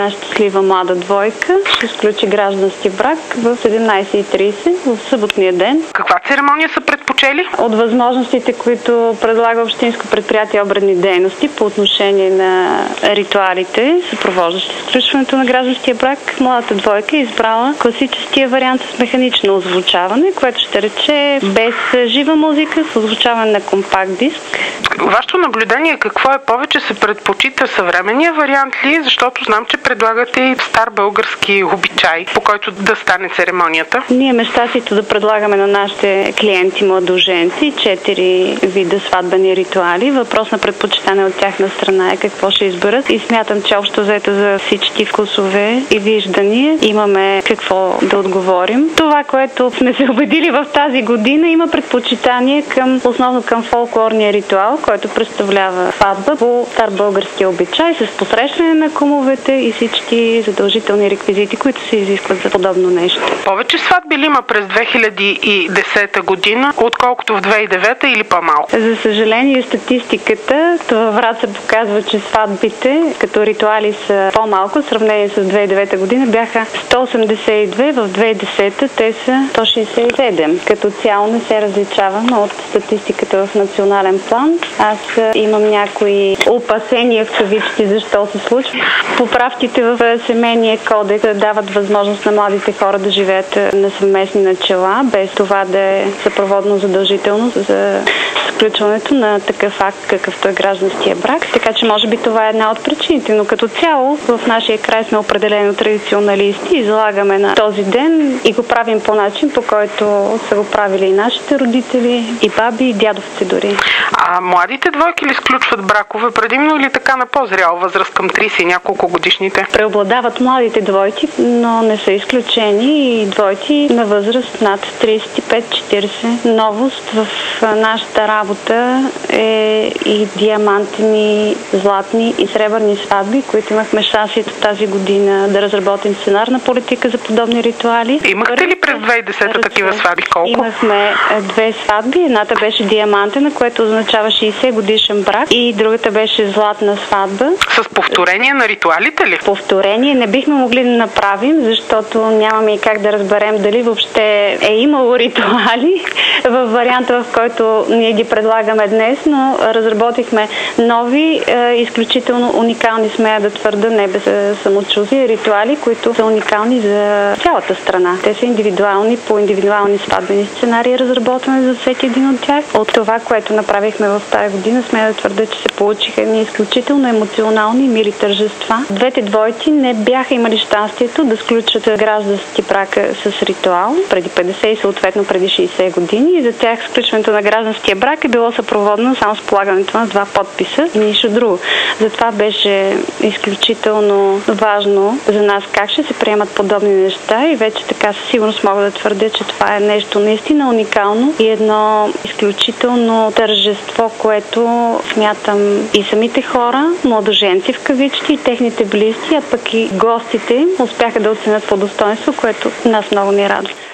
една щастлива млада двойка ще сключи граждански брак в 17:30 в съботния ден. Каква церемония са предпочели? От възможностите, които предлага Общинско предприятие Обредни дейности по отношение на ритуалите, съпровождащи сключването на гражданския брак, младата двойка е избрала класическия вариант с механично озвучаване, което ще рече без жива музика, с озвучаване на компакт диск. Вашето наблюдение какво е? Повече се предпочита съвременния вариант ли? Защото знам, че предлагате и стар български обичай, по който да стане церемонията. Ние имаме щастието да предлагаме на нашите клиенти младоженци 4 вида сватбени ритуали. Въпрос на предпочитане от тяхна страна е какво ще изберат и смятам, че общо взето за всички вкусове и виждания имаме какво да отговорим. Това, което сме се убедили в тази година, има предпочитание основно към фолклорния ритуал, който представлява сватба по стар български обичай с посрещане на кумовете и всички задължителни реквизити, които се изискват за подобно нещо. Повече сватби ли има през 2010 година, отколкото в 2009 или по-малко? За съжаление, статистиката във Враца показва, че сватбите като ритуали са по-малко. В сравнение с 2009 година бяха 182, в 2010 те са 167. Като цяло не се различаваме от статистиката в национален план. Аз имам някои опасения в кавички защо се случва. Поправките в семейния кодекс дават възможност на младите хора да живеят на съвместни начала, без това да е съпроводно задължително за сключването на такъв акт, какъвто е гражданския брак. Така че може би това е една от причините, но като цяло в нашия край сме определено традиционалисти и залагаме на този ден и го правим по начин, по който са го правили и нашите родители, и баби, и дядовци дори. А младите двойки ли сключват бракове предимно или така на по-зряла възраст към 30 и няколко годишните? Преобладават младите двойки, но не са изключени и двойки на възраст над 35-40. Новост в нашата работа е и диамантени, златни и сребърни сватби, които имахме щастието тази година да разработим сценарна политика за подобни ритуали. Имахте ли през 2010 такива сватби? Колко? Имахме 2 сватби. Едната беше диамантена, което означава 60 годишен брак, и другата беше златна сватба. С повторение на ритуалите ли? Повторение не бихме могли да направим, защото нямаме и как да разберем дали въобще е имало ритуали в варианта, в който ние ги предлагаме днес, но разработихме нови, изключително уникални, смея да твърда, не без самочувствие, ритуали, които са уникални за цялата страна. Те са индивидуални, по индивидуални сватбени сценарии, разработваме за всеки един от тях. От това, което направихме в тази година, смея да твърда, че се получиха едни изключително емоционални и мили тържества. Двете двойки не бяха имали щастието да сключат граждански брак с ритуал преди 50 и съответно преди 60 години, и за тях сключването на гражданския брак е било съпроводно само с полагането на 2 подписа и нищо друго. Затова беше изключително важно за нас как ще се приемат подобни неща и вече така със сигурност мога да твърдя, че това е нещо наистина уникално и едно изключително тържество, което смятам и самите хора, младоженци в кавички, и техните близки, а пък и гостите успяха да оценят по достоинство, което нас много ни радва.